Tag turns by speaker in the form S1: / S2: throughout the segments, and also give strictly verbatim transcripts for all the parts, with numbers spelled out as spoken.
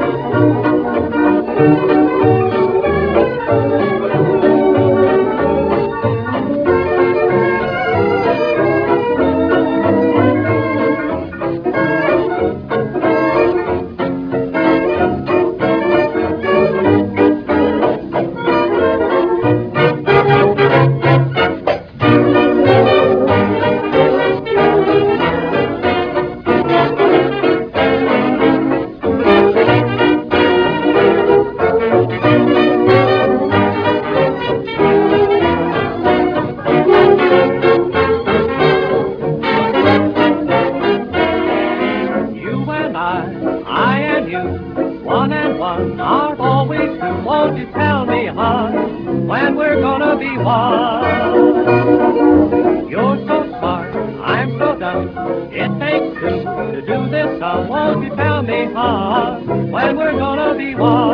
S1: I and you, one and one are always two. Won't you tell me, hon, when we're gonna be one? You're so smart, I'm so dumb. It takes two to do this sum. Won't you tell me, hon, when we're gonna be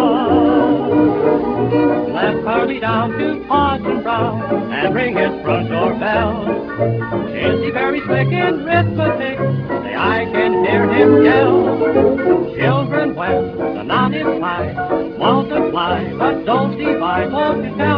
S1: one? Left Harvey down to Parson Brown and ring his front door bell. Is he very slick in arithmetic? Say, I can hear him yell. Children, when the knot is high, multiply, but don't divide. Won't you tell